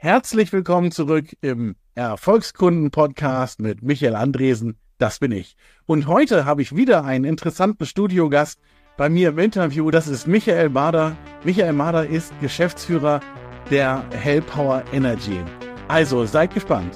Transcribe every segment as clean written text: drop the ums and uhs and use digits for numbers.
Herzlich willkommen zurück im Erfolgskunden-Podcast mit Michael Andresen, das bin ich. Und heute habe ich wieder einen interessanten Studiogast bei mir im Interview, das ist Michael Mader. Michael Mader ist Geschäftsführer der Hellpower Energy. Also, seid gespannt.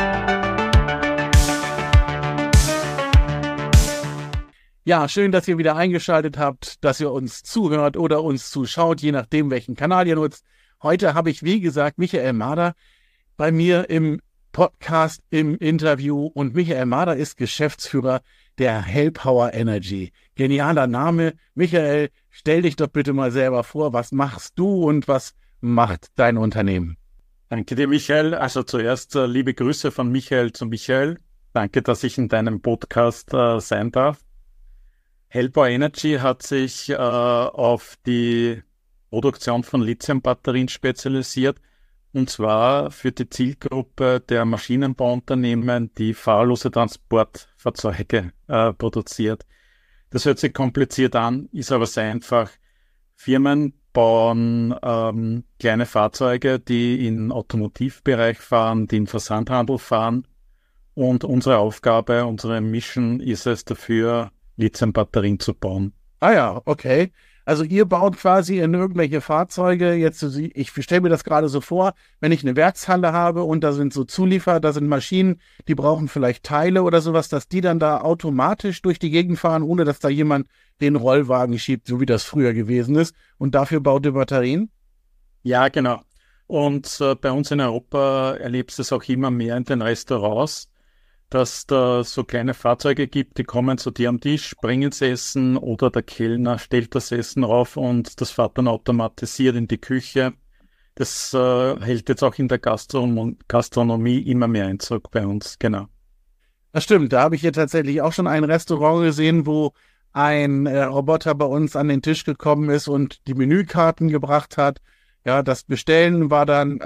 Ja, schön, dass ihr wieder eingeschaltet habt, dass ihr uns zuhört oder uns zuschaut, je nachdem, welchen Kanal ihr nutzt. Heute habe ich, wie gesagt, Michael Mader bei mir im Podcast, im Interview. Und Michael Mader ist Geschäftsführer der Hellpower Energy. Genialer Name. Michael, stell dich doch bitte mal selber vor, was machst du und was macht dein Unternehmen? Danke dir, Michael. Also zuerst liebe Grüße von Michael zu Michael. Danke, dass ich in deinem Podcast sein darf. Hellpower Energy hat sich auf die Produktion von Lithium-Batterien spezialisiert, und zwar für die Zielgruppe der Maschinenbauunternehmen, die fahrerlose Transportfahrzeuge produziert. Das hört sich kompliziert an, ist aber sehr einfach. Firmen bauen kleine Fahrzeuge, die im Automotivbereich fahren, die im Versandhandel fahren, und unsere Aufgabe, unsere Mission ist es dafür, Lithium-Batterien zu bauen. Ah ja, okay. Also ihr baut quasi in irgendwelche Fahrzeuge, jetzt, ich stelle mir das gerade so vor, wenn ich eine Werkshalle habe und da sind so Zulieferer, da sind Maschinen, die brauchen vielleicht Teile oder sowas, dass die dann da automatisch durch die Gegend fahren, ohne dass da jemand den Rollwagen schiebt, so wie das früher gewesen ist. Und dafür baut ihr Batterien? Ja, genau. Und bei uns in Europa erlebst du es auch immer mehr in den Restaurants, dass da so kleine Fahrzeuge gibt, die kommen zu dir am Tisch, bringen das Essen oder der Kellner stellt das Essen rauf und das fährt dann automatisiert in die Küche. Das hält jetzt auch in der Gastronomie immer mehr Einzug bei uns, genau. Das stimmt, da habe ich hier tatsächlich auch schon ein Restaurant gesehen, wo ein Roboter bei uns an den Tisch gekommen ist und die Menükarten gebracht hat. Ja, das Bestellen war dann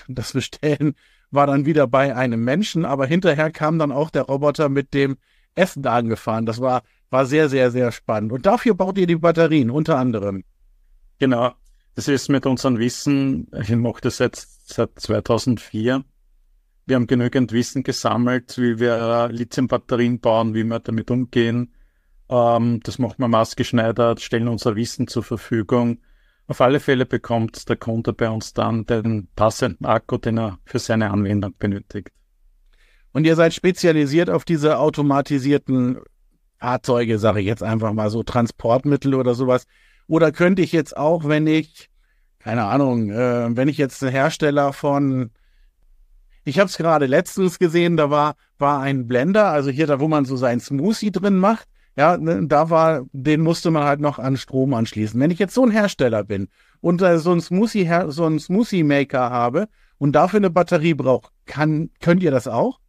wieder bei einem Menschen, aber hinterher kam dann auch der Roboter mit dem Essen angefahren. Das war sehr, sehr, sehr spannend. Und dafür baut ihr die Batterien, unter anderem. Genau, das ist mit unserem Wissen, ich mache das jetzt seit 2004. Wir haben genügend Wissen gesammelt, wie wir Lithium-Batterien bauen, wie wir damit umgehen. Das machen wir maßgeschneidert, stellen unser Wissen zur Verfügung. Auf alle Fälle bekommt der Kunde bei uns dann den passenden Akku, den er für seine Anwendung benötigt. Und ihr seid spezialisiert auf diese automatisierten Fahrzeuge, sage ich jetzt einfach mal so, Transportmittel oder sowas. Oder könnte ich jetzt auch, wenn ich jetzt ein Hersteller von, ich habe es gerade letztens gesehen, da war ein Blender, also hier da, wo man so seinen Smoothie drin macht, ja, den musste man halt noch an Strom anschließen. Wenn ich jetzt so ein Hersteller bin und so einen Smoothie-Maker habe und dafür eine Batterie brauche, könnt ihr das auch?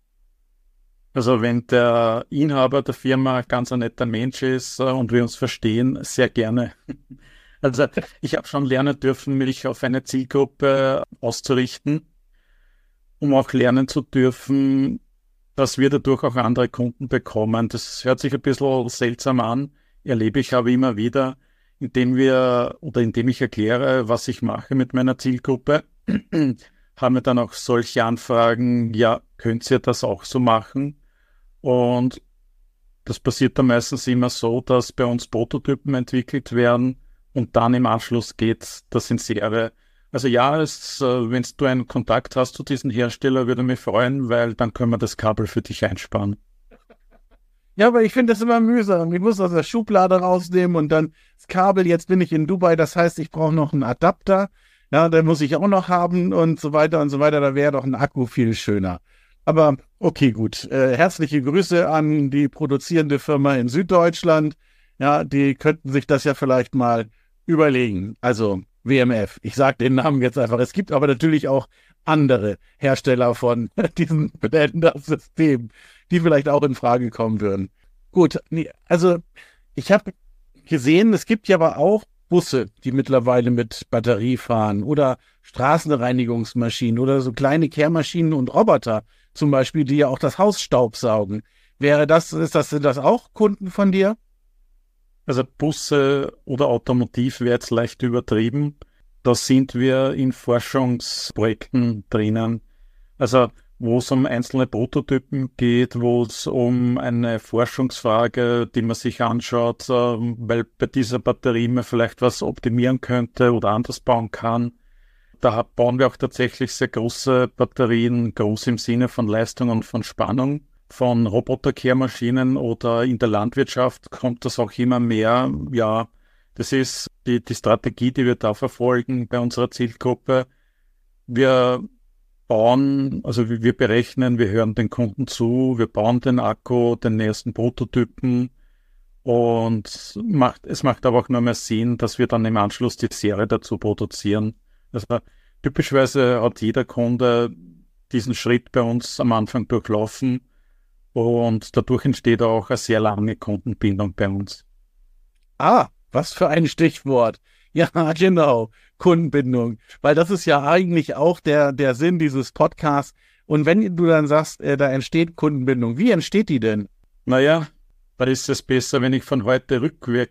Also wenn der Inhaber der Firma ganz ein netter Mensch ist und wir uns verstehen, sehr gerne. Also ich habe schon lernen dürfen, mich auf eine Zielgruppe auszurichten, um auch lernen zu dürfen, dass wir dadurch auch andere Kunden bekommen. Das hört sich ein bisschen seltsam an, erlebe ich aber immer wieder, indem ich erkläre, was ich mache mit meiner Zielgruppe, haben wir dann auch solche Anfragen, ja, könnt ihr das auch so machen? Und das passiert dann meistens immer so, dass bei uns Prototypen entwickelt werden und dann im Anschluss geht das in Serie. Also ja, wenn du einen Kontakt hast zu diesem Hersteller, würde mich freuen, weil dann können wir das Kabel für dich einsparen. Ja, aber ich finde das immer mühsam. Ich muss aus der Schublade rausnehmen und dann das Kabel, jetzt bin ich in Dubai, das heißt, ich brauche noch einen Adapter, ja, den muss ich auch noch haben und so weiter und so weiter. Da wäre doch ein Akku viel schöner. Aber okay, gut. Herzliche Grüße an die produzierende Firma in Süddeutschland. Ja, die könnten sich das ja vielleicht mal überlegen. Also WMF. Ich sage den Namen jetzt einfach. Es gibt aber natürlich auch andere Hersteller von diesen Blender-Systemen, die vielleicht auch in Frage kommen würden. Gut, also ich habe gesehen, es gibt ja aber auch Busse, die mittlerweile mit Batterie fahren oder Straßenreinigungsmaschinen oder so kleine Kehrmaschinen und Roboter zum Beispiel, die ja auch das Haus staubsaugen. Sind das auch Kunden von dir? Also Busse oder Automotiv wäre jetzt leicht übertrieben. da sind wir in Forschungsprojekten drinnen. Also wo es um einzelne Prototypen geht, wo es um eine Forschungsfrage, die man sich anschaut, weil bei dieser Batterie man vielleicht was optimieren könnte oder anders bauen kann. Da bauen wir auch tatsächlich sehr große Batterien, groß im Sinne von Leistung und von Spannung. Von Roboterkehrmaschinen oder in der Landwirtschaft kommt das auch immer mehr. Ja, das ist die Strategie, die wir da verfolgen bei unserer Zielgruppe. Wir bauen, also wir berechnen, wir hören den Kunden zu, wir bauen den Akku, den ersten Prototypen und es macht aber auch nur mehr Sinn, dass wir dann im Anschluss die Serie dazu produzieren. Also typischerweise hat jeder Kunde diesen Schritt bei uns am Anfang durchlaufen und dadurch entsteht auch eine sehr lange Kundenbindung bei uns. Ah, was für ein Stichwort. Ja, genau. Kundenbindung. Weil das ist ja eigentlich auch der Sinn dieses Podcasts. Und wenn du dann sagst, da entsteht Kundenbindung, wie entsteht die denn? Naja, da ist es besser, wenn ich von heute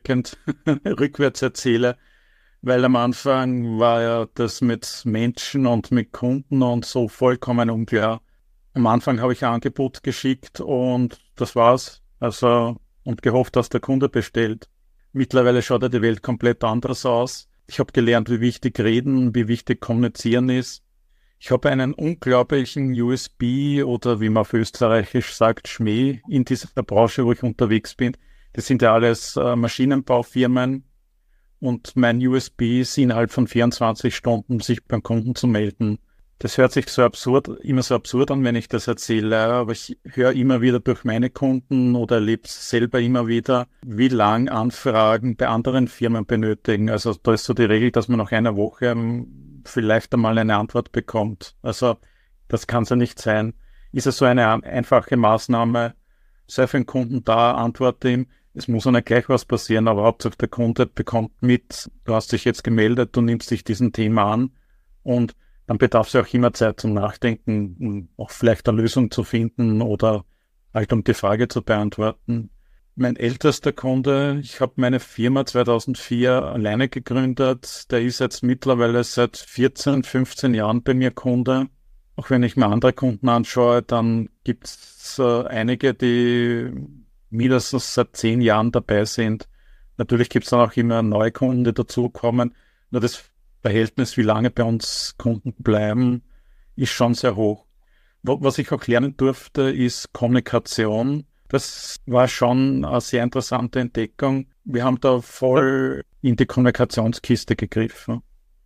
rückwärts erzähle, weil am Anfang war ja das mit Menschen und mit Kunden und so vollkommen unklar. Am Anfang habe ich ein Angebot geschickt und das war's. Also, und gehofft, dass der Kunde bestellt. Mittlerweile schaut ja die Welt komplett anders aus. Ich habe gelernt, wie wichtig Reden, wie wichtig Kommunizieren ist. Ich habe einen unglaublichen USB oder wie man auf Österreichisch sagt, Schmäh in dieser Branche, wo ich unterwegs bin. Das sind ja alles Maschinenbaufirmen und mein USB ist innerhalb von 24 Stunden, sich beim Kunden zu melden. Das hört sich immer so absurd an, wenn ich das erzähle, aber ich höre immer wieder durch meine Kunden oder erlebe es selber immer wieder, wie lang Anfragen bei anderen Firmen benötigen. Also da ist so die Regel, dass man nach einer Woche vielleicht einmal eine Antwort bekommt. Also das kann es ja nicht sein. Ist es so eine einfache Maßnahme, sei für den Kunden da, antworte ihm, es muss ja nicht gleich was passieren, aber Hauptsache der Kunde bekommt mit, du hast dich jetzt gemeldet, du nimmst dich diesem Thema an und dann bedarf es ja auch immer Zeit zum Nachdenken, um auch vielleicht eine Lösung zu finden oder halt um die Frage zu beantworten. Mein ältester Kunde, ich habe meine Firma 2004 alleine gegründet, der ist jetzt mittlerweile seit 14, 15 Jahren bei mir Kunde. Auch wenn ich mir andere Kunden anschaue, dann gibt es einige, die mindestens seit 10 Jahren dabei sind. Natürlich gibt es dann auch immer neue Kunden, die dazukommen. Nur das Verhältnis, wie lange bei uns Kunden bleiben, ist schon sehr hoch. Was ich auch lernen durfte, ist Kommunikation. Das war schon eine sehr interessante Entdeckung. Wir haben da voll in die Kommunikationskiste gegriffen.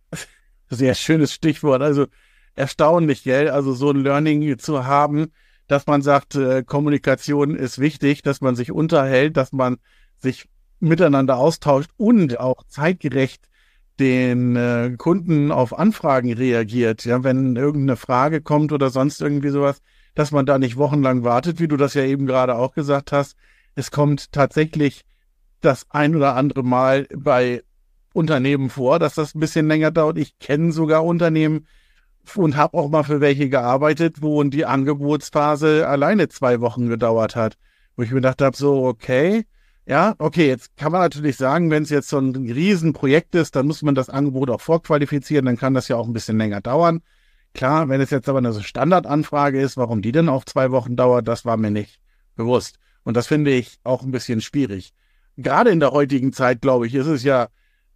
Sehr schönes Stichwort. Also erstaunlich, gell? Also so ein Learning zu haben, dass man sagt, Kommunikation ist wichtig, dass man sich unterhält, dass man sich miteinander austauscht und auch zeitgerecht den Kunden auf Anfragen reagiert. Ja, wenn irgendeine Frage kommt oder sonst irgendwie sowas, dass man da nicht wochenlang wartet, wie du das ja eben gerade auch gesagt hast. Es kommt tatsächlich das ein oder andere Mal bei Unternehmen vor, dass das ein bisschen länger dauert. Ich kenne sogar Unternehmen und habe auch mal für welche gearbeitet, wo die Angebotsphase alleine 2 Wochen gedauert hat. Wo ich mir gedacht habe, so, okay, ja, okay, jetzt kann man natürlich sagen, wenn es jetzt so ein Riesenprojekt ist, dann muss man das Angebot auch vorqualifizieren, dann kann das ja auch ein bisschen länger dauern. Klar, wenn es jetzt aber eine Standardanfrage ist, warum die denn auch 2 Wochen dauert, das war mir nicht bewusst. Und das finde ich auch ein bisschen schwierig. Gerade in der heutigen Zeit, glaube ich, ist es ja,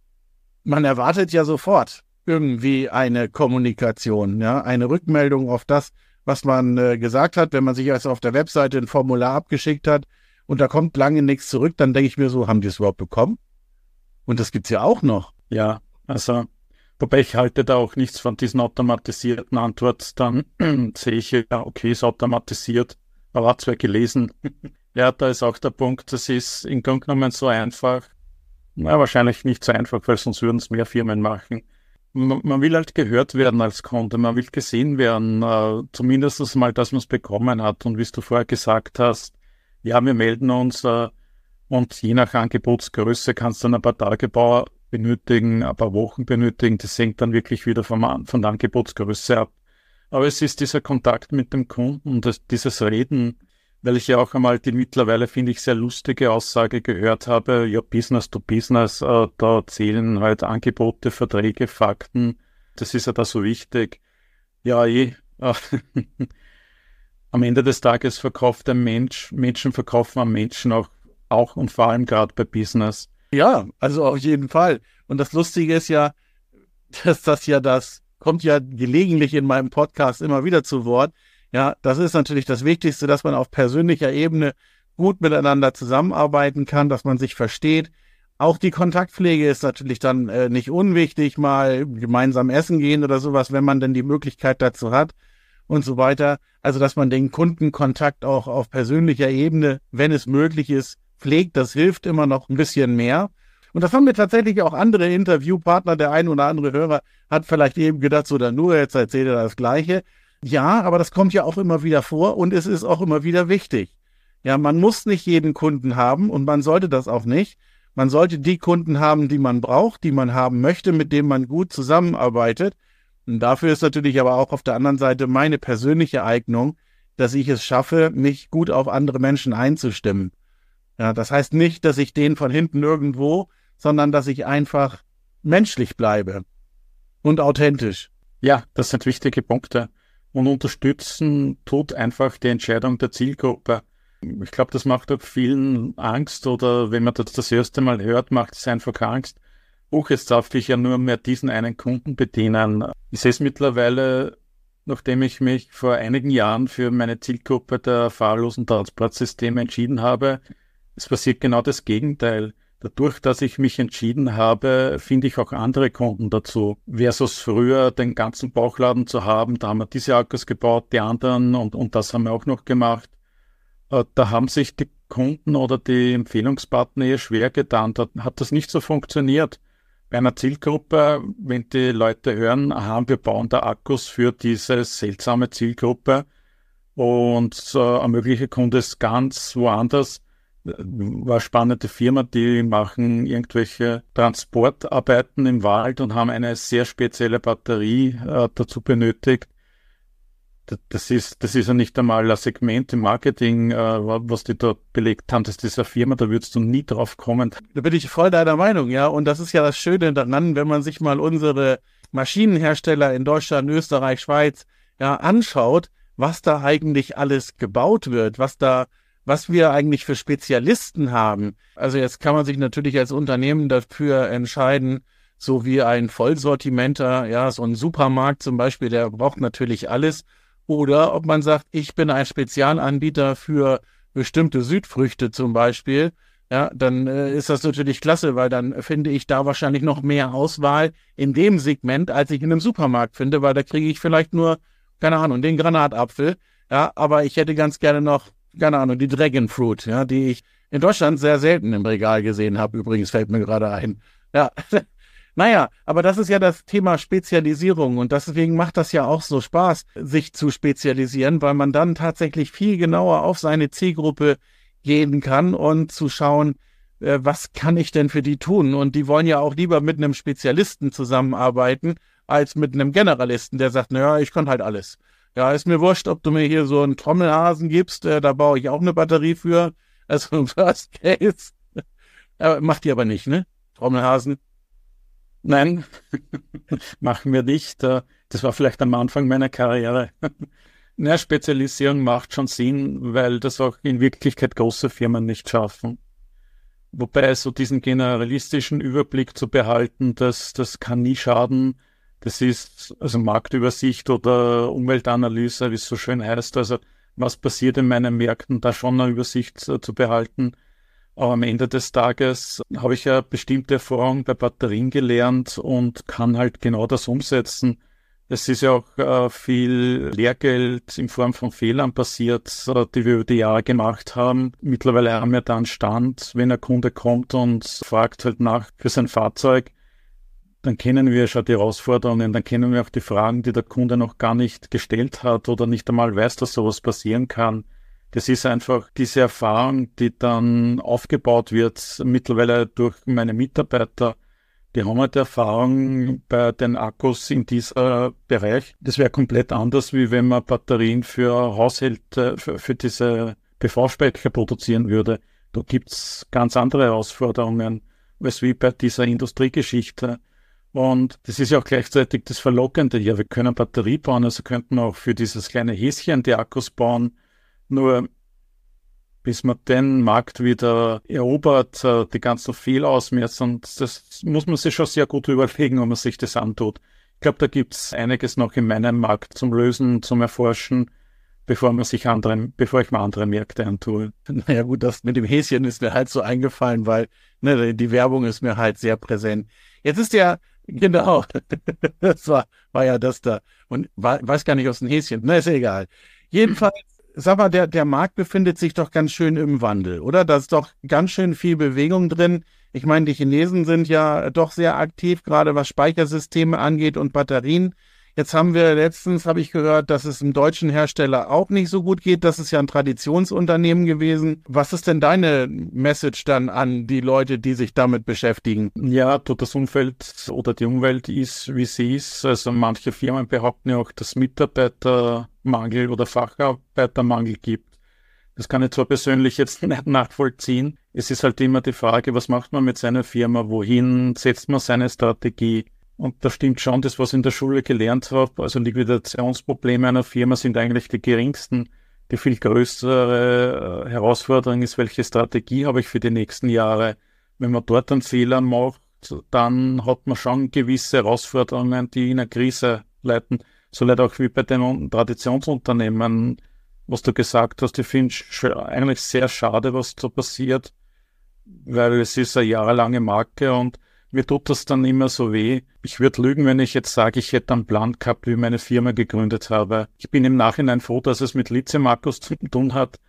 man erwartet ja sofort irgendwie eine Kommunikation, ja, eine Rückmeldung auf das, was man gesagt hat. Wenn man sich also auf der Webseite ein Formular abgeschickt hat und da kommt lange nichts zurück, dann denke ich mir so, haben die es überhaupt bekommen? Und das gibt's ja auch noch. Ja, also, wobei ich halte da auch nichts von diesen automatisierten Antworten. Dann sehe ich, ja, okay, ist automatisiert, aber hat zwar gelesen. Ja, da ist auch der Punkt, das ist im Grunde genommen so einfach. Na, wahrscheinlich nicht so einfach, weil sonst würden es mehr Firmen machen. Man will halt gehört werden als Kunde, man will gesehen werden, zumindest mal, dass man es bekommen hat. Und wie du vorher gesagt hast, ja, wir melden uns und je nach Angebotsgröße kann es dann ein paar Tage benötigen, ein paar Wochen benötigen. Das hängt dann wirklich wieder von der Angebotsgröße ab. Aber es ist dieser Kontakt mit dem Kunden und dieses Reden, weil ich ja auch einmal die mittlerweile, finde ich, sehr lustige Aussage gehört habe, ja, Business to Business, da zählen halt Angebote, Verträge, Fakten, das ist ja da so wichtig. Ja, am Ende des Tages verkauft ein Mensch, Menschen verkaufen am Menschen auch und vor allem gerade bei Business. Ja, also auf jeden Fall. Und das Lustige ist ja, dass das kommt ja gelegentlich in meinem Podcast immer wieder zu Wort. Ja, das ist natürlich das Wichtigste, dass man auf persönlicher Ebene gut miteinander zusammenarbeiten kann, dass man sich versteht. Auch die Kontaktpflege ist natürlich dann nicht unwichtig, mal gemeinsam essen gehen oder sowas, wenn man denn die Möglichkeit dazu hat und so weiter. Also, dass man den Kundenkontakt auch auf persönlicher Ebene, wenn es möglich ist, pflegt, das hilft immer noch ein bisschen mehr. Und das haben mir tatsächlich auch andere Interviewpartner, der ein oder andere Hörer hat vielleicht eben gedacht, so dann nur, jetzt erzählt er das Gleiche. Ja, aber das kommt ja auch immer wieder vor und es ist auch immer wieder wichtig. Ja, man muss nicht jeden Kunden haben und man sollte das auch nicht. Man sollte die Kunden haben, die man braucht, die man haben möchte, mit denen man gut zusammenarbeitet. Und dafür ist natürlich aber auch auf der anderen Seite meine persönliche Eignung, dass ich es schaffe, mich gut auf andere Menschen einzustimmen. Ja, das heißt nicht, dass ich den von hinten irgendwo, sondern dass ich einfach menschlich bleibe und authentisch. Ja, das sind wichtige Punkte. Und unterstützen tut einfach die Entscheidung der Zielgruppe. Ich glaube, das macht auch vielen Angst oder wenn man das erste Mal hört, macht es einfach Angst. Jetzt darf ich ja nur mehr diesen einen Kunden bedienen. Ich sehe es mittlerweile, nachdem ich mich vor einigen Jahren für meine Zielgruppe der fahrlosen Transportsysteme entschieden habe. Es passiert genau das Gegenteil. Dadurch, dass ich mich entschieden habe, finde ich auch andere Kunden dazu. Versus früher den ganzen Bauchladen zu haben, da haben wir diese Akkus gebaut, die anderen und das haben wir auch noch gemacht. Da haben sich die Kunden oder die Empfehlungspartner eher schwer getan. Da hat das nicht so funktioniert. Bei einer Zielgruppe, wenn die Leute hören, aha, wir bauen da Akkus für diese seltsame Zielgruppe und ein möglicher Kunde ist ganz woanders, war eine spannende Firma, die machen irgendwelche Transportarbeiten im Wald und haben eine sehr spezielle Batterie dazu benötigt. Das ist ja nicht einmal ein Segment im Marketing, was die dort belegt haben. Das ist eine Firma, da würdest du nie drauf kommen. Da bin ich voll deiner Meinung, ja. Und das ist ja das Schöne daran, wenn man sich mal unsere Maschinenhersteller in Deutschland, Österreich, Schweiz, ja, anschaut, was da eigentlich alles gebaut wird, was wir eigentlich für Spezialisten haben. Also jetzt kann man sich natürlich als Unternehmen dafür entscheiden, so wie ein Vollsortimenter, ja, so ein Supermarkt zum Beispiel, der braucht natürlich alles. Oder ob man sagt, ich bin ein Spezialanbieter für bestimmte Südfrüchte zum Beispiel, ja, dann ist das natürlich klasse, weil dann finde ich da wahrscheinlich noch mehr Auswahl in dem Segment, als ich in einem Supermarkt finde, weil da kriege ich vielleicht nur, keine Ahnung, den Granatapfel, ja, aber ich hätte ganz gerne noch, keine Ahnung, die Dragon Fruit, ja, die ich in Deutschland sehr selten im Regal gesehen habe, übrigens fällt mir gerade ein, ja. Naja, aber das ist ja das Thema Spezialisierung und deswegen macht das ja auch so Spaß, sich zu spezialisieren, weil man dann tatsächlich viel genauer auf seine Zielgruppe gehen kann und zu schauen, was kann ich denn für die tun? Und die wollen ja auch lieber mit einem Spezialisten zusammenarbeiten, als mit einem Generalisten, der sagt, naja, ich kann halt alles. Ja, ist mir wurscht, ob du mir hier so einen Trommelhasen gibst, da baue ich auch eine Batterie für. Also Worst Case. Macht die aber nicht, ne? Trommelhasen. Nein, machen wir nicht. Das war vielleicht am Anfang meiner Karriere. Na, Spezialisierung macht schon Sinn, weil das auch in Wirklichkeit große Firmen nicht schaffen. Wobei so diesen generalistischen Überblick zu behalten, das kann nie schaden. Das ist also Marktübersicht oder Umweltanalyse, wie es so schön heißt. Also was passiert in meinen Märkten, da schon eine Übersicht zu behalten. Aber am Ende des Tages habe ich ja bestimmte Erfahrungen bei Batterien gelernt und kann halt genau das umsetzen. Es ist ja auch viel Lehrgeld in Form von Fehlern passiert, die wir über die Jahre gemacht haben. Mittlerweile haben wir da einen Stand, wenn ein Kunde kommt und fragt halt nach für sein Fahrzeug, dann kennen wir schon die Herausforderungen, dann kennen wir auch die Fragen, die der Kunde noch gar nicht gestellt hat oder nicht einmal weiß, dass sowas passieren kann. Das ist einfach diese Erfahrung, die dann aufgebaut wird, mittlerweile durch meine Mitarbeiter. Die haben halt Erfahrung bei den Akkus in diesem Bereich. Das wäre komplett anders, wie wenn man Batterien für Haushalte, für diese PV-Speicher produzieren würde. Da gibt's ganz andere Herausforderungen, als wie bei dieser Industriegeschichte. Und das ist ja auch gleichzeitig das Verlockende. Ja, wir können Batterie bauen, also könnten wir auch für dieses kleine Häschen die Akkus bauen. Nur bis man den Markt wieder erobert, die ganzen Fehlausmessen, und das muss man sich schon sehr gut überlegen, wenn man sich das antut. Ich glaube, da gibt's einiges noch in meinem Markt zum Lösen, zum Erforschen, bevor ich mir andere Märkte antue. Naja gut, das mit dem Häschen ist mir halt so eingefallen, weil die Werbung ist mir halt sehr präsent. Jetzt ist ja, genau, das war ja das da. Und weiß gar nicht aus dem Häschen, na ist egal. Jedenfalls, sag mal, der Markt befindet sich doch ganz schön im Wandel, oder? Da ist doch ganz schön viel Bewegung drin. Ich meine, die Chinesen sind ja doch sehr aktiv, gerade was Speichersysteme angeht und Batterien. Jetzt letztens habe ich gehört, dass es einem deutschen Hersteller auch nicht so gut geht. Das ist ja ein Traditionsunternehmen gewesen. Was ist denn deine Message dann an die Leute, die sich damit beschäftigen? Ja, das Umfeld oder die Umwelt ist, wie sie ist. Also manche Firmen behaupten ja auch, dass es Mitarbeitermangel oder Facharbeitermangel gibt. Das kann ich zwar persönlich jetzt nicht nachvollziehen. Es ist halt immer die Frage, was macht man mit seiner Firma? Wohin setzt man seine Strategie? Und da stimmt schon, das, was ich in der Schule gelernt habe, also Liquidationsprobleme einer Firma sind eigentlich die geringsten. Die viel größere Herausforderung ist, welche Strategie habe ich für die nächsten Jahre. Wenn man dort einen Fehler macht, dann hat man schon gewisse Herausforderungen, die in eine Krise leiten. So leider auch wie bei den Traditionsunternehmen, was du gesagt hast. Ich finde es eigentlich sehr schade, was da passiert, weil es ist eine jahrelange Marke und mir tut das dann immer so weh. Ich würde lügen, wenn ich jetzt sage, ich hätte einen Plan gehabt, wie ich meine Firma gegründet habe. Ich bin im Nachhinein froh, dass es mit Lithium-Akkus zu tun hat.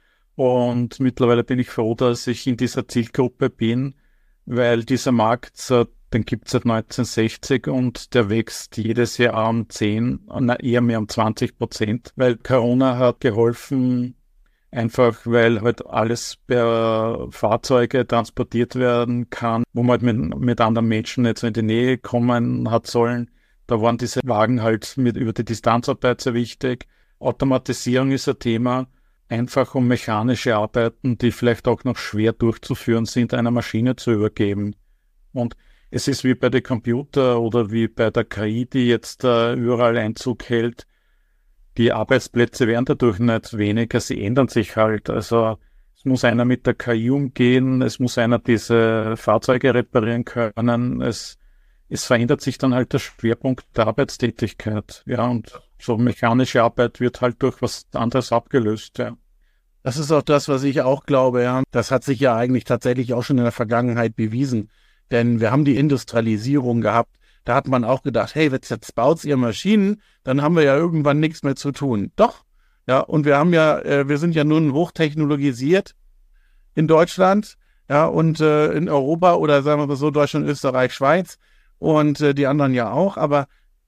Und mittlerweile bin ich froh, dass ich in dieser Zielgruppe bin, weil dieser Markt, den gibt es seit 1960 und der wächst jedes Jahr um 10, eher mehr um 20%, weil Corona hat geholfen, einfach weil halt alles per Fahrzeuge transportiert werden kann, wo man halt mit anderen Menschen nicht so in die Nähe kommen hat sollen. Da waren diese Wagen halt über die Distanzarbeit sehr wichtig. Automatisierung ist ein Thema, einfach um mechanische Arbeiten, die vielleicht auch noch schwer durchzuführen sind, einer Maschine zu übergeben. Und es ist wie bei den Computer oder wie bei der KI, die jetzt überall Einzug hält. Die Arbeitsplätze werden dadurch nicht weniger, sie ändern sich halt. Also es muss einer mit der KI umgehen, es muss einer diese Fahrzeuge reparieren können, es verändert sich dann halt der Schwerpunkt der Arbeitstätigkeit. Ja, und so mechanische Arbeit wird halt durch was anderes abgelöst, ja. Das ist auch das, was ich auch glaube, ja. Das hat sich ja eigentlich tatsächlich auch schon in der Vergangenheit bewiesen. Denn wir haben die Industrialisierung gehabt. Da hat man auch gedacht, hey, jetzt baut ihr Maschinen, dann haben wir ja irgendwann nichts mehr zu tun. Doch, ja, und wir sind ja nun hochtechnologisiert in Deutschland, ja, und in Europa oder sagen wir mal so, Deutschland, Österreich, Schweiz und die anderen ja auch, aber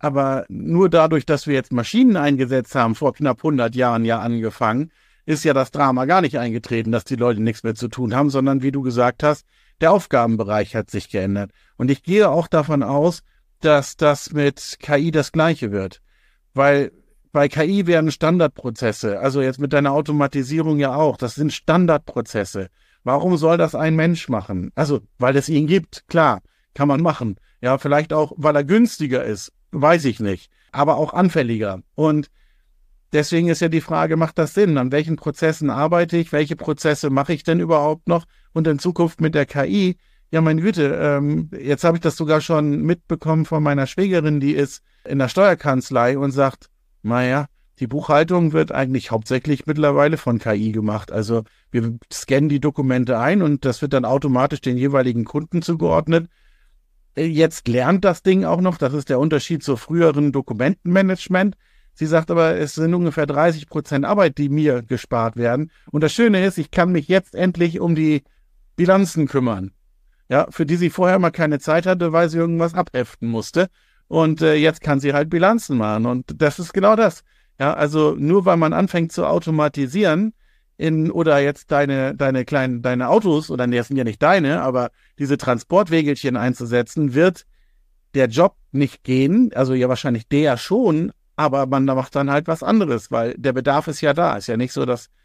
nur dadurch, dass wir jetzt Maschinen eingesetzt haben, vor knapp 100 Jahren ja angefangen, ist ja das Drama gar nicht eingetreten, dass die Leute nichts mehr zu tun haben, sondern wie du gesagt hast, der Aufgabenbereich hat sich geändert. Und ich gehe auch davon aus, dass das mit KI das Gleiche wird. Weil bei KI werden Standardprozesse, also jetzt mit deiner Automatisierung ja auch, das sind Standardprozesse. Warum soll das ein Mensch machen? Also, weil es ihn gibt, klar, kann man machen. Ja, vielleicht auch, weil er günstiger ist, weiß ich nicht, aber auch anfälliger. Und deswegen ist ja die Frage, macht das Sinn? An welchen Prozessen arbeite ich? Welche Prozesse mache ich denn überhaupt noch? Und in Zukunft mit der KI, ja, meine Güte, jetzt habe ich das sogar schon mitbekommen von meiner Schwägerin, die ist in der Steuerkanzlei und sagt, naja, die Buchhaltung wird eigentlich hauptsächlich mittlerweile von KI gemacht. Also wir scannen die Dokumente ein und das wird dann automatisch den jeweiligen Kunden zugeordnet. Jetzt lernt das Ding auch noch, das ist der Unterschied zu früheren Dokumentenmanagement. Sie sagt aber, es sind ungefähr 30% Arbeit, die mir gespart werden. Und das Schöne ist, ich kann mich jetzt endlich um die Bilanzen kümmern. Ja, für die sie vorher mal keine Zeit hatte, weil sie irgendwas abheften musste. Und jetzt kann sie halt Bilanzen machen. Und das ist genau das. Ja, also nur weil man anfängt zu automatisieren oder jetzt deine Autos, oder das sind ja nicht deine, aber diese Transportwägelchen einzusetzen, wird der Job nicht gehen. Also ja, wahrscheinlich der schon, aber man macht dann halt was anderes, weil der Bedarf ist ja da. Ist ja nicht so, dass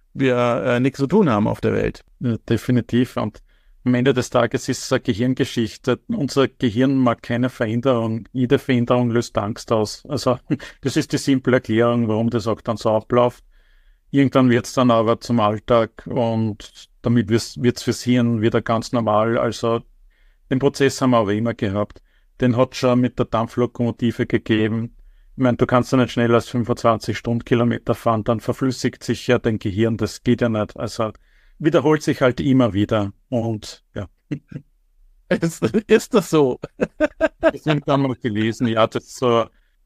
wir nichts zu tun haben auf der Welt. Ja, definitiv. Und am Ende des Tages ist es eine Gehirngeschichte. Unser Gehirn mag keine Veränderung. Jede Veränderung löst Angst aus. Also das ist die simple Erklärung, warum das auch dann so abläuft. Irgendwann wird es dann aber zum Alltag und damit wird es fürs Hirn wieder ganz normal. Also den Prozess haben wir aber immer gehabt. Den hat schon mit der Dampflokomotive gegeben. Ich meine, du kannst ja nicht schneller als 25 Stundenkilometer fahren, dann verflüssigt sich ja dein Gehirn, das geht ja nicht. Also wiederholt sich halt immer wieder und ja. Ist das so? Ich habe dann mal gelesen, ja, das so,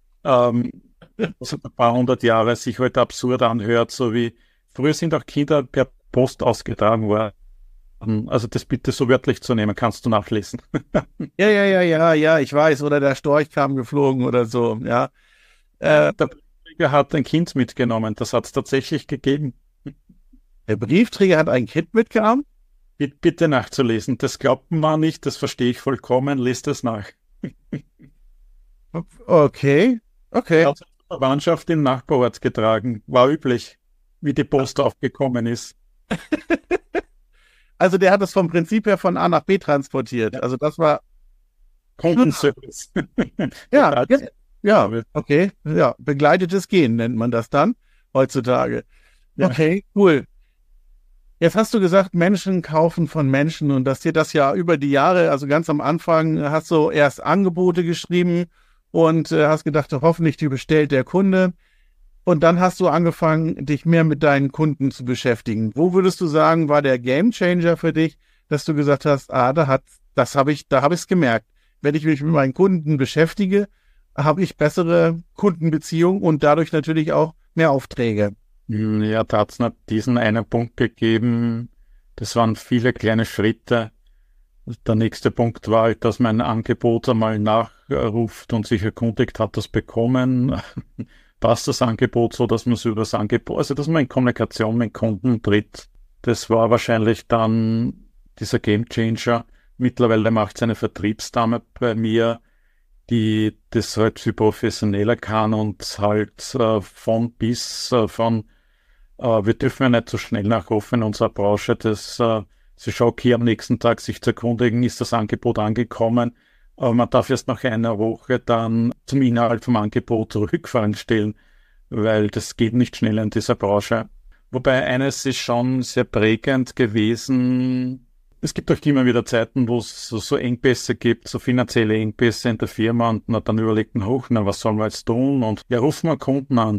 so ein paar hundert Jahre sich heute absurd anhört, so wie früher sind auch Kinder per Post ausgetragen worden. Also das bitte so wörtlich zu nehmen, kannst du nachlesen. Ja, ich weiß. Oder der Storch kam geflogen oder so, ja. Der Briefträger hat ein Kind mitgenommen, das hat es tatsächlich gegeben. Der Briefträger hat ein Kind mitgenommen? Bitte nachzulesen, das glaubt man nicht, das verstehe ich vollkommen, lest es nach. Okay. Er hat seine Verwandtschaft in den Nachbarort getragen, war üblich, wie die Post aufgekommen ist. Also der hat es vom Prinzip her von A nach B transportiert. Ja. Also das war Kundenservice. Ja, okay. Ja, begleitetes Gehen nennt man das dann heutzutage. Ja. Okay, cool. Jetzt hast du gesagt, Menschen kaufen von Menschen und dass dir das ja über die Jahre, also ganz am Anfang, hast du erst Angebote geschrieben und hast gedacht, hoffentlich die bestellt der Kunde. Und dann hast du angefangen, dich mehr mit deinen Kunden zu beschäftigen. Wo würdest du sagen, war der Gamechanger für dich, dass du gesagt hast, da habe ich es gemerkt. Wenn ich mich mit meinen Kunden beschäftige, habe ich bessere Kundenbeziehungen und dadurch natürlich auch mehr Aufträge. Ja, da hat es noch diesen einen Punkt gegeben. Das waren viele kleine Schritte. Der nächste Punkt war halt, dass mein Angebot einmal nachruft und sich erkundigt, hat das bekommen. Passt das Angebot so, dass man es über das Angebot, also dass man in Kommunikation mit Kunden tritt. Das war wahrscheinlich dann dieser Gamechanger. Mittlerweile macht es eine Vertriebsdame bei mir, die das halt viel professioneller kann und halt von bis wir dürfen ja nicht so schnell nachrufen in unserer Branche, dass sie schon okay am nächsten Tag sich zu erkundigen, ist das Angebot angekommen, aber man darf erst nach einer Woche dann zum Inhalt vom Angebot Rückfragen stellen, weil das geht nicht schnell in dieser Branche. Wobei eines ist schon sehr prägend gewesen. Es gibt auch immer wieder Zeiten, wo es so Engpässe gibt, so finanzielle Engpässe in der Firma und dann überlegt man hoch, was sollen wir jetzt tun? Und ja, rufen wir Kunden an.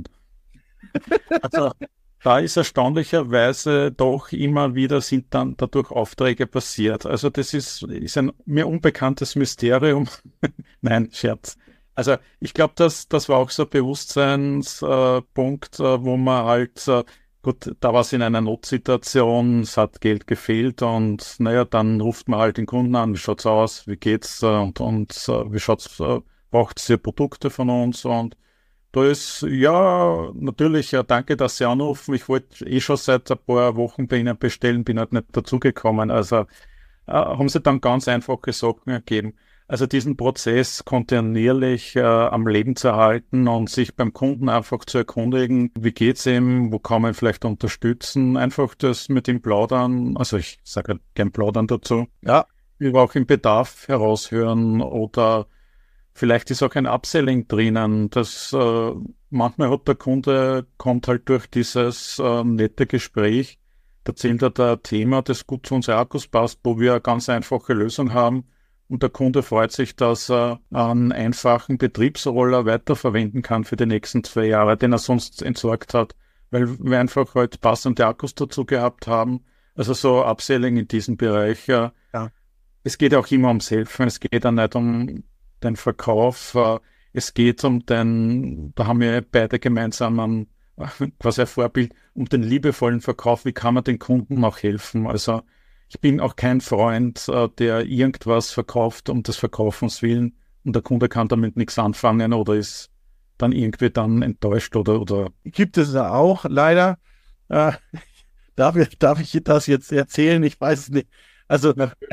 Also da ist erstaunlicherweise doch immer wieder sind dann dadurch Aufträge passiert. Also das ist ein mir unbekanntes Mysterium. Nein, Scherz. Also ich glaube, das war auch so ein Bewusstseinspunkt, wo man halt gut, da war es in einer Notsituation, es hat Geld gefehlt und naja, dann ruft man halt den Kunden an, wie schaut's aus, wie geht's und wie schaut's, braucht's ihr Produkte von uns und da ist, ja, natürlich, ja, danke, dass Sie anrufen, ich wollte schon seit ein paar Wochen bei Ihnen bestellen, bin halt nicht dazugekommen, also haben Sie dann ganz einfache Sachen ergeben. Also diesen Prozess kontinuierlich am Leben zu erhalten und sich beim Kunden einfach zu erkundigen, wie geht's ihm, wo kann man ihn vielleicht unterstützen, einfach das mit ihm plaudern, also ich sage gern plaudern dazu, Ja. über auch im Bedarf heraushören oder vielleicht ist auch ein Upselling drinnen, das manchmal hat der Kunde, kommt halt durch dieses nette Gespräch, erzählt er da ein Thema, das gut zu unseren Akkus passt, wo wir eine ganz einfache Lösung haben. Und der Kunde freut sich, dass er einen einfachen Betriebsroller weiterverwenden kann für die nächsten 2 Jahre, den er sonst entsorgt hat, weil wir einfach halt passende Akkus dazu gehabt haben. Also so Upselling in diesem Bereich. Ja. Es geht auch immer ums Helfen, es geht auch nicht um den Verkauf, es geht um da haben wir beide gemeinsam quasi ein Vorbild, um den liebevollen Verkauf, wie kann man den Kunden auch helfen. Also ich bin auch kein Freund, der irgendwas verkauft um des Verkaufens willen und der Kunde kann damit nichts anfangen oder ist dann irgendwie dann enttäuscht oder. Gibt es da auch, leider. Darf ich das jetzt erzählen? Ich weiß es nicht. Also,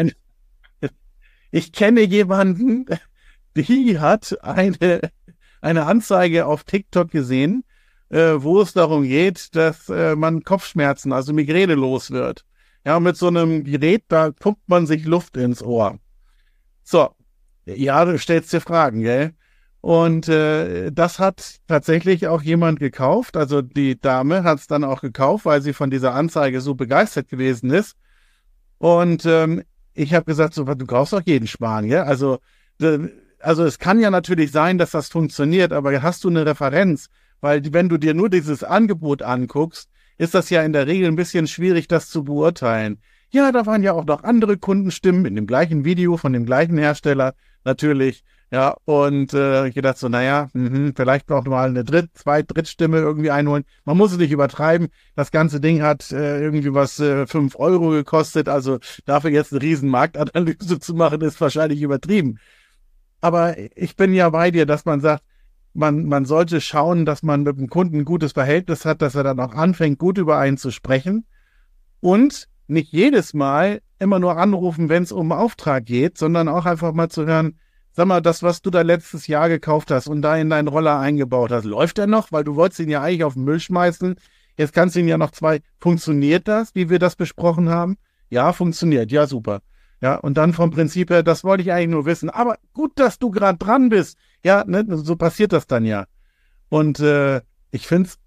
ich kenne jemanden, die hat eine Anzeige auf TikTok gesehen, wo es darum geht, dass man Kopfschmerzen, also Migräne los wird. Ja, mit so einem Gerät, da pumpt man sich Luft ins Ohr. So, ja, du stellst dir Fragen, gell? Und das hat tatsächlich auch jemand gekauft. Also die Dame hat es dann auch gekauft, weil sie von dieser Anzeige so begeistert gewesen ist. Und ich habe gesagt, so, du kaufst doch jeden Schmarrn, gell? Also es kann ja natürlich sein, dass das funktioniert, aber hast du eine Referenz? Weil wenn du dir nur dieses Angebot anguckst, ist das ja in der Regel ein bisschen schwierig, das zu beurteilen. Ja, da waren ja auch noch andere Kundenstimmen in dem gleichen Video von dem gleichen Hersteller, natürlich. Ja, und ich gedacht so, naja, vielleicht noch mal eine Drittstimme irgendwie einholen. Man muss es nicht übertreiben. Das ganze Ding hat irgendwie was 5 Euro gekostet. Also dafür jetzt eine riesen Marktanalyse zu machen, ist wahrscheinlich übertrieben. Aber ich bin ja bei dir, dass man sagt, man sollte schauen, dass man mit dem Kunden ein gutes Verhältnis hat, dass er dann auch anfängt, gut über einen zu sprechen. Und nicht jedes Mal immer nur anrufen, wenn es um einen Auftrag geht, sondern auch einfach mal zu hören, sag mal, das, was du da letztes Jahr gekauft hast und da in deinen Roller eingebaut hast, läuft der noch? Weil du wolltest ihn ja eigentlich auf den Müll schmeißen. Jetzt kannst du ihn ja noch funktioniert das, wie wir das besprochen haben? Ja, funktioniert. Ja, super. Ja, und dann vom Prinzip her, das wollte ich eigentlich nur wissen. Aber gut, dass du gerade dran bist. Ja, ne, so passiert das dann ja. Und ich finde es,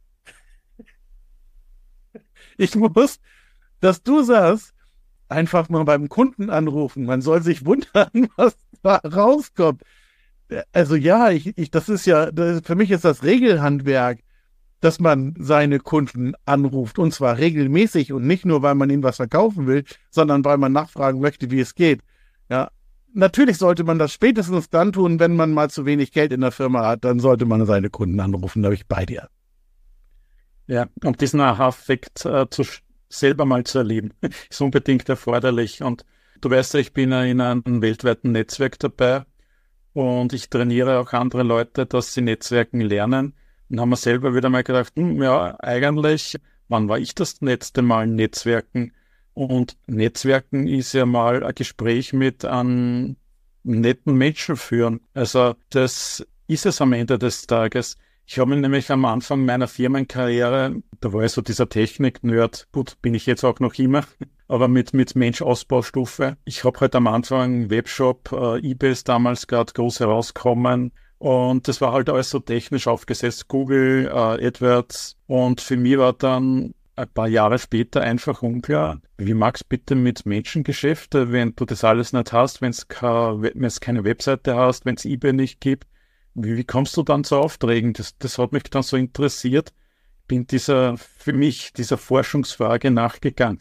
ich muss, dass du sagst, einfach mal beim Kunden anrufen. Man soll sich wundern, was da rauskommt. Also ja, das ist ja, für mich ist das Regelhandwerk, dass man seine Kunden anruft. Und zwar regelmäßig und nicht nur, weil man ihnen was verkaufen will, sondern weil man nachfragen möchte, wie es geht. Ja, natürlich sollte man das spätestens dann tun, wenn man mal zu wenig Geld in der Firma hat. Dann sollte man seine Kunden anrufen. Da bin ich bei dir. Ja, um diesen Aha-Effekt selber mal zu erleben, ist unbedingt erforderlich. Und du weißt ja, ich bin ja in einem weltweiten Netzwerk dabei und ich trainiere auch andere Leute, dass sie Netzwerken lernen. Und haben wir selber wieder mal gedacht, ja, eigentlich, wann war ich das letzte Mal Netzwerken? Und Netzwerken ist ja mal ein Gespräch mit einem netten Menschen führen. Also das ist es am Ende des Tages. Ich habe mich nämlich am Anfang meiner Firmenkarriere, da war ich so dieser Technik-Nerd, gut, bin ich jetzt auch noch immer, aber mit Mensch-Ausbaustufe. Ich habe halt am Anfang Webshop, eBay ist damals gerade groß herausgekommen und das war halt alles so technisch aufgesetzt, Google, AdWords, und für mich war dann ein paar Jahre später einfach unklar, wie magst du bitte mit Menschengeschäfte, wenn du das alles nicht hast, wenn es keine Webseite hast, wenn es eBay nicht gibt. Wie kommst du dann zu Aufträgen? Das hat mich dann so interessiert. Bin dieser Forschungsfrage nachgegangen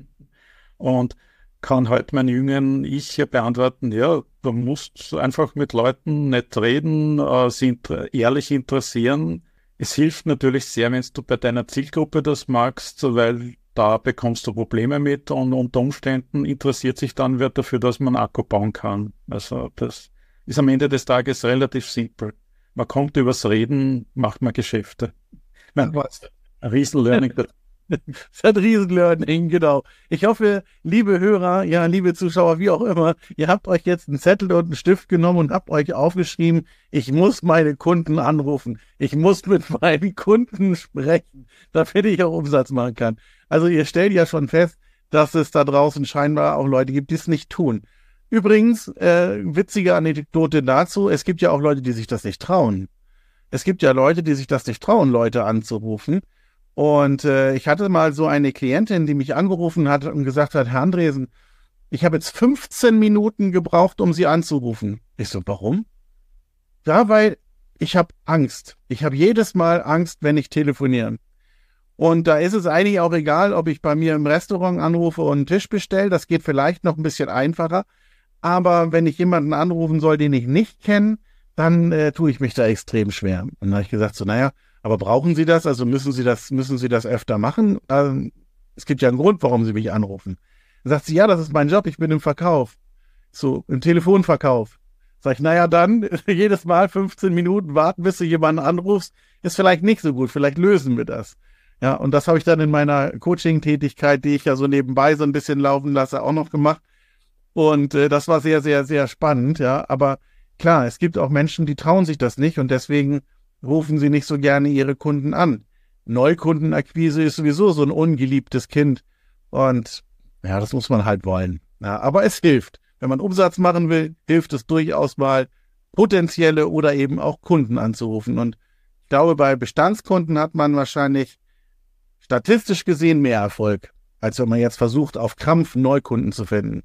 und kann halt meinen jüngeren Ich hier beantworten, ja, du musst einfach mit Leuten nett reden, sie ehrlich interessieren. Es hilft natürlich sehr, wenn du bei deiner Zielgruppe das magst, weil da bekommst du Probleme mit und unter Umständen interessiert sich dann wer dafür, dass man einen Akku bauen kann. Also das ist am Ende des Tages relativ simpel. Man kommt übers Reden, macht man Geschäfte. Ein Riesen-Learning. Das ist ein Riesen-Learning, genau. Ich hoffe, liebe Hörer, ja, liebe Zuschauer, wie auch immer, ihr habt euch jetzt einen Zettel und einen Stift genommen und habt euch aufgeschrieben, ich muss meine Kunden anrufen. Ich muss mit meinen Kunden sprechen, damit ich auch Umsatz machen kann. Also ihr stellt ja schon fest, dass es da draußen scheinbar auch Leute gibt, die es nicht tun. Übrigens, witzige Anekdote dazu, es gibt ja auch Leute, die sich das nicht trauen. Es gibt ja Leute, die sich das nicht trauen, Leute anzurufen. Und ich hatte mal so eine Klientin, die mich angerufen hat und gesagt hat, Herr Andresen, ich habe jetzt 15 Minuten gebraucht, um Sie anzurufen. Ich so, warum? Ja, weil ich habe Angst. Ich habe jedes Mal Angst, wenn ich telefoniere. Und da ist es eigentlich auch egal, ob ich bei mir im Restaurant anrufe und einen Tisch bestelle. Das geht vielleicht noch ein bisschen einfacher. Aber wenn ich jemanden anrufen soll, den ich nicht kenne, dann tue ich mich da extrem schwer. Und dann habe ich gesagt, so, naja, aber brauchen Sie das? Also müssen Sie das öfter machen? Es gibt ja einen Grund, warum Sie mich anrufen. Dann sagt sie, ja, das ist mein Job, ich bin im Verkauf. So, im Telefonverkauf. Sag ich, naja, dann jedes Mal 15 Minuten warten, bis du jemanden anrufst, ist vielleicht nicht so gut, vielleicht lösen wir das. Ja, und das habe ich dann in meiner Coaching-Tätigkeit, die ich ja so nebenbei so ein bisschen laufen lasse, auch noch gemacht. Und das war sehr, sehr, sehr spannend, ja. Aber klar, es gibt auch Menschen, die trauen sich das nicht und deswegen rufen sie nicht so gerne ihre Kunden an. Neukundenakquise ist sowieso so ein ungeliebtes Kind. Und ja, das muss man halt wollen. Ja, aber es hilft. Wenn man Umsatz machen will, hilft es durchaus mal, potenzielle oder eben auch Kunden anzurufen. Und ich glaube, bei Bestandskunden hat man wahrscheinlich statistisch gesehen mehr Erfolg, als wenn man jetzt versucht, auf Krampf Neukunden zu finden.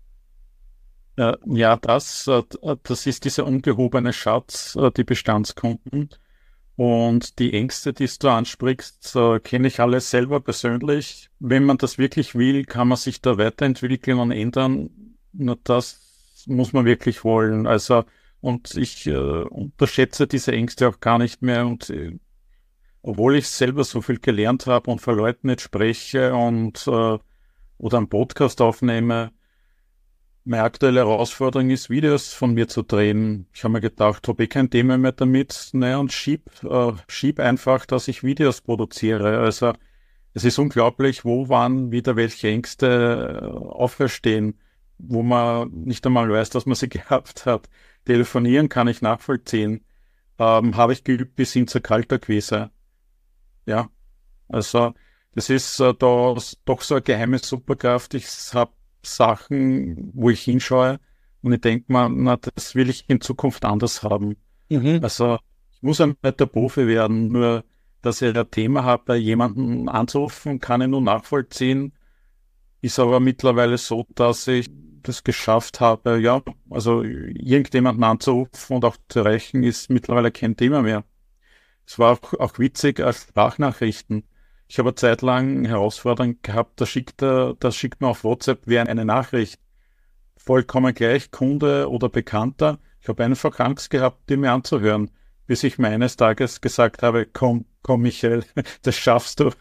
Ja, das ist dieser ungehobene Schatz, die Bestandskunden. Und die Ängste, die du ansprichst, kenne ich alle selber persönlich. Wenn man das wirklich will, kann man sich da weiterentwickeln und ändern. Nur das muss man wirklich wollen. Also, und ich unterschätze diese Ängste auch gar nicht mehr. Und obwohl ich selber so viel gelernt habe und vor Leuten nicht spreche und oder einen Podcast aufnehme, meine aktuelle Herausforderung ist, Videos von mir zu drehen. Ich habe mir gedacht, habe ich kein Thema mehr damit, naja, und schieb einfach, dass ich Videos produziere. Also es ist unglaublich, wo wann wieder welche Ängste auferstehen, wo man nicht einmal weiß, dass man sie gehabt hat. Telefonieren kann ich nachvollziehen. Habe ich geübt bis hin zur Kaltakquise. Ja, also das ist da doch so eine geheime Superkraft. Ich habe Sachen, wo ich hinschaue und ich denke mir, na, das will ich in Zukunft anders haben. Mhm. Also ich muss ein der Profi werden, nur dass ich ein Thema habe, bei jemanden anzurufen, kann ich nur nachvollziehen. Ist aber mittlerweile so, dass ich das geschafft habe, ja, also irgendjemanden anzurufen und auch zu erreichen, ist mittlerweile kein Thema mehr. Es war auch witzig als Sprachnachrichten. Ich habe eine Zeit lang Herausforderung gehabt, da schickt mir auf WhatsApp wer eine Nachricht. Vollkommen gleich, Kunde oder Bekannter. Ich habe einfach Angst gehabt, die mir anzuhören, bis ich mir eines Tages gesagt habe, komm, Michael, das schaffst du.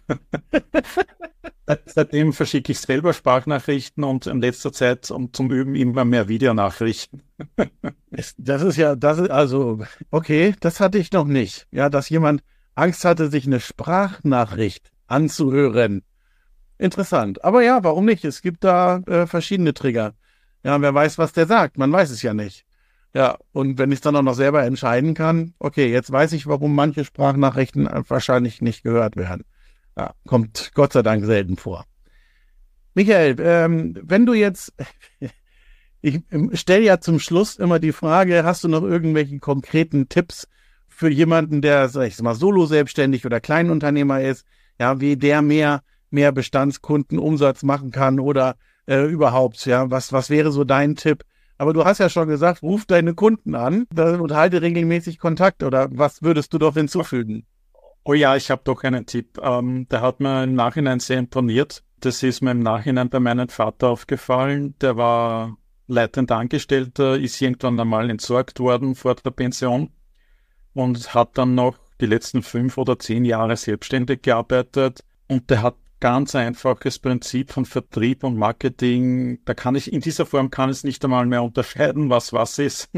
Seitdem verschicke ich selber Sprachnachrichten und in letzter Zeit zum Üben immer mehr Videonachrichten. Okay, das hatte ich noch nicht. Ja, dass jemand Angst hatte, sich eine Sprachnachricht anzuhören. Interessant. Aber ja, warum nicht? Es gibt da verschiedene Trigger. Ja, wer weiß, was der sagt. Man weiß es ja nicht. Ja, und wenn ich es dann auch noch selber entscheiden kann, okay, jetzt weiß ich, warum manche Sprachnachrichten wahrscheinlich nicht gehört werden. Ja, kommt Gott sei Dank selten vor. Michael, wenn du jetzt, ich stelle ja zum Schluss immer die Frage, hast du noch irgendwelche konkreten Tipps für jemanden, der, sag ich mal, solo-selbstständig oder Kleinunternehmer ist, ja, wie der mehr Bestandskundenumsatz machen kann oder überhaupt, ja, was wäre so dein Tipp? Aber du hast ja schon gesagt, ruf deine Kunden an und halte regelmäßig Kontakt, oder was würdest du doch hinzufügen? Oh ja, ich habe doch einen Tipp. Der hat mir im Nachhinein sehr imponiert. Das ist mir im Nachhinein bei meinem Vater aufgefallen. Der war leitender Angestellter, ist irgendwann einmal entsorgt worden vor der Pension und hat dann noch die letzten 5 oder 10 Jahre selbstständig gearbeitet. Und der hat ganz einfaches Prinzip von Vertrieb und Marketing. In dieser Form kann es nicht einmal mehr unterscheiden, was ist.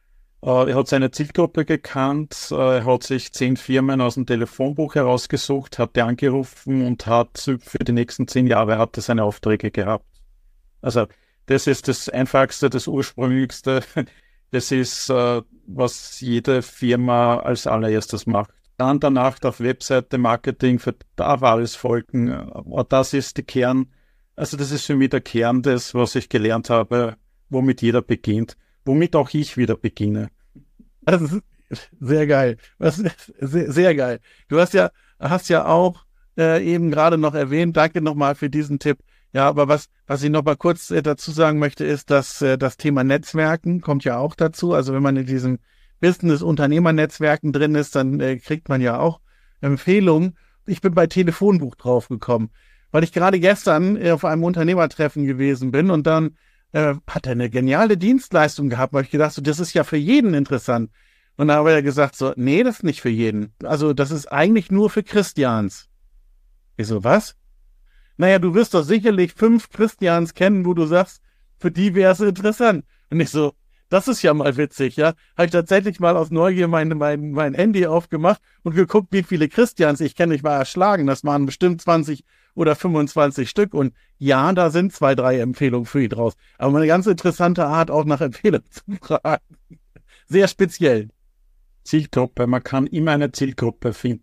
Er hat seine Zielgruppe gekannt, er hat sich 10 Firmen aus dem Telefonbuch herausgesucht, hat die angerufen und hat für die nächsten 10 Jahre seine Aufträge gehabt. Also das ist das Einfachste, das Ursprünglichste. Das ist, was jede Firma als allererstes macht. Dann danach auf Webseite, Marketing, darf alles folgen. Das ist der Kern. Also das ist für mich der Kern des, was ich gelernt habe, womit jeder beginnt. Womit auch ich wieder beginne. Das ist sehr geil. Sehr, sehr geil. Du hast ja auch eben gerade noch erwähnt, danke nochmal für diesen Tipp. Ja, aber was ich noch mal kurz dazu sagen möchte, ist, dass das Thema Netzwerken kommt ja auch dazu. Also wenn man in diesem Business-Unternehmernetzwerken drin ist, dann kriegt man ja auch Empfehlungen. Ich bin bei Telefonbuch draufgekommen, weil ich gerade gestern auf einem Unternehmertreffen gewesen bin und dann hat er eine geniale Dienstleistung gehabt, weil ich gedacht, so, das ist ja für jeden interessant. Und dann habe er gesagt, so, nee, das ist nicht für jeden. Also das ist eigentlich nur für Christians. Ich so, was? Naja, du wirst doch sicherlich 5 Christians kennen, wo du sagst, für die wäre es interessant. Und ich so, das ist ja mal witzig, ja. Habe ich tatsächlich mal aus Neugier mein Handy aufgemacht und geguckt, wie viele Christians ich kenne. Ich war erschlagen. Das waren bestimmt 20 oder 25 Stück. Und ja, da sind 2, 3 Empfehlungen für ihn draus. Aber eine ganz interessante Art, auch nach Empfehlungen zu fragen. Sehr speziell. Zielgruppe, man kann immer eine Zielgruppe finden.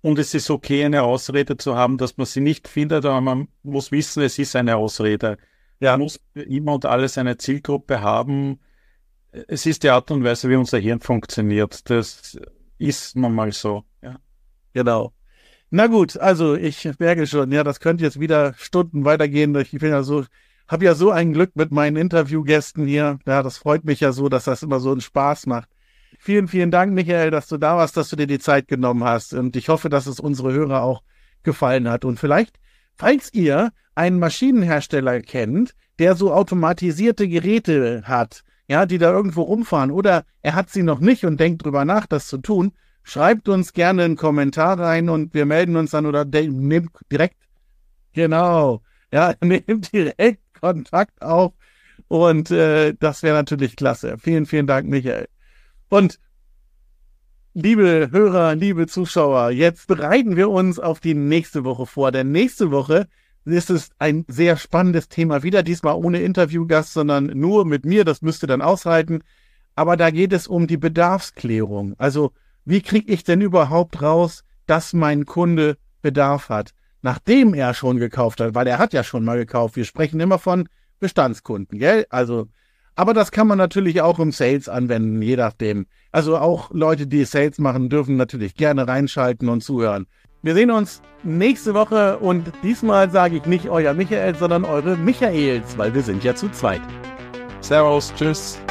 Und es ist okay, eine Ausrede zu haben, dass man sie nicht findet, aber man muss wissen, es ist eine Ausrede. Ja. Man muss für immer und alles eine Zielgruppe haben. Es ist die Art und Weise, wie unser Hirn funktioniert. Das ist manchmal so. Ja. Genau. Na gut, also ich merke schon, ja, das könnte jetzt wieder Stunden weitergehen. Ich bin ja so, habe ja so ein Glück mit meinen Interviewgästen hier. Ja, das freut mich ja so, dass das immer so einen Spaß macht. Vielen, vielen Dank, Michael, dass du da warst, dass du dir die Zeit genommen hast. Und ich hoffe, dass es unsere Hörer auch gefallen hat. Und vielleicht, falls ihr einen Maschinenhersteller kennt, der so automatisierte Geräte hat, ja, die da irgendwo rumfahren, oder er hat sie noch nicht und denkt drüber nach, das zu tun, schreibt uns gerne einen Kommentar rein und wir melden uns dann oder nehmt direkt, genau, ja, nehmt direkt Kontakt auf und das wäre natürlich klasse. Vielen, vielen Dank, Michael. Und liebe Hörer, liebe Zuschauer, jetzt bereiten wir uns auf die nächste Woche vor, denn nächste Woche ist es ein sehr spannendes Thema, wieder diesmal ohne Interviewgast, sondern nur mit mir, das müsst ihr dann aushalten, aber da geht es um die Bedarfsklärung, also wie kriege ich denn überhaupt raus, dass mein Kunde Bedarf hat, nachdem er schon gekauft hat, weil er hat ja schon mal gekauft. Wir sprechen immer von Bestandskunden, gell? Also, aber das kann man natürlich auch im Sales anwenden, je nachdem. Also auch Leute, die Sales machen, dürfen natürlich gerne reinschalten und zuhören. Wir sehen uns nächste Woche und diesmal sage ich nicht euer Michael, sondern eure Michaels, weil wir sind ja zu zweit. Servus, tschüss.